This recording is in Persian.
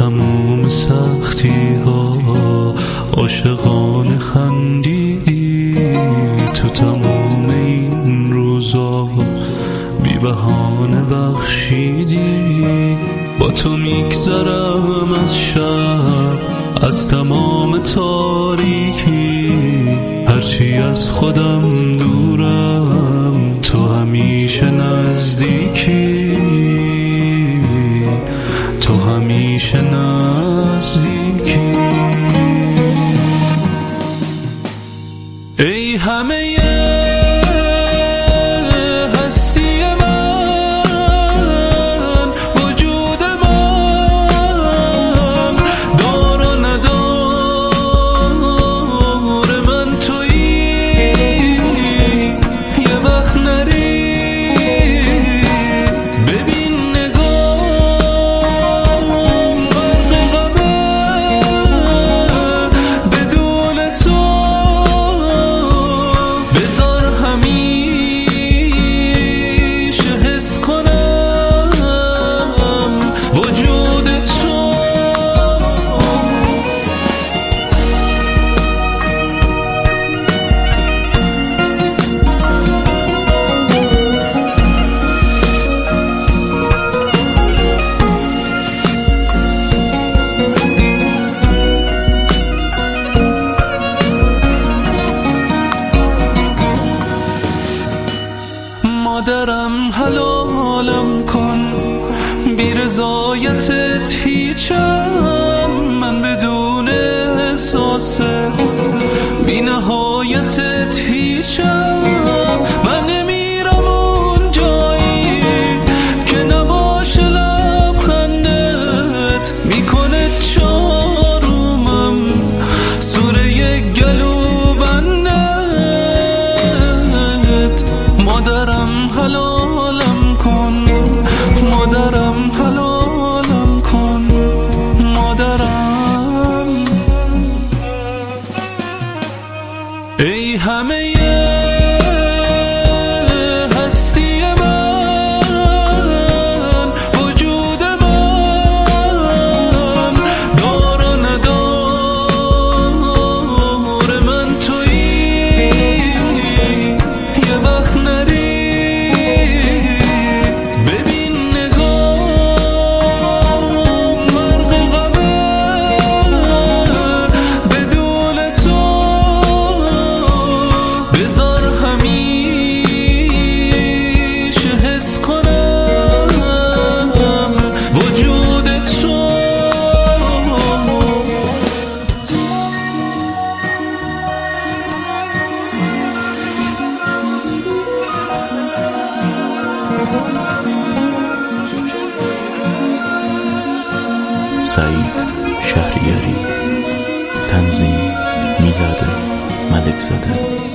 تموم سختی ها عاشقانه خندیدی، تو تموم این روزا بی بهانه بخشیدی. با تو میگذرم از شب، از تمام تاریکی، هرچی از خودم دورم تو همیشه نزدیکی، تو همیشه نزدیکی. ای همه هستی من، وجود من، دار و ندار من تویی، یه وقت نری ببین نگاه غرق غمه، بدون تو بذار همیشه حس کنم وجود تو. مادرم حلالم کن، بی رضایتت هیچم، من بدون احساس بی نهایتت هیچم. من نمیرم اون جایی که نباشه لبخندت، میکنه چارومم سوره گلو بندت. مادرم حلالم کن، مادرم حلالم کن، مادرم. ای همه هستی من، وجود من، دار و ندار من تویی، یه وقت نری ببین نگاه غرق غمه، بدون تو بذار همیشه حس کنم وجود تو. سعید شهریاری، تنظیم میلاد ملکزاده.